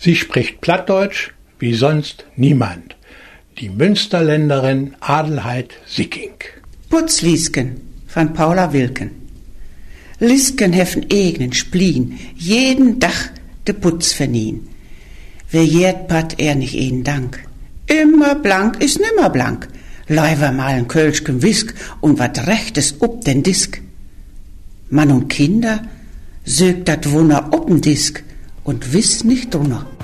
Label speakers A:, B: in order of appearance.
A: Sie spricht Plattdeutsch wie sonst niemand. Die Münsterländerin Adelheid Sicking.
B: Putzliesken von Paula Wilken. Lisken heffen eigenen Splien, jeden Dach de Putz vernien. Wer jährt pat er nicht einen Dank. Immer blank ist nimmer blank. Leiwer mal ein Kölschkem Wisk und wat Rechtes ob den Disk. Mann und Kinder sögt dat Wunder ob'n Disk und wiss nicht drunter.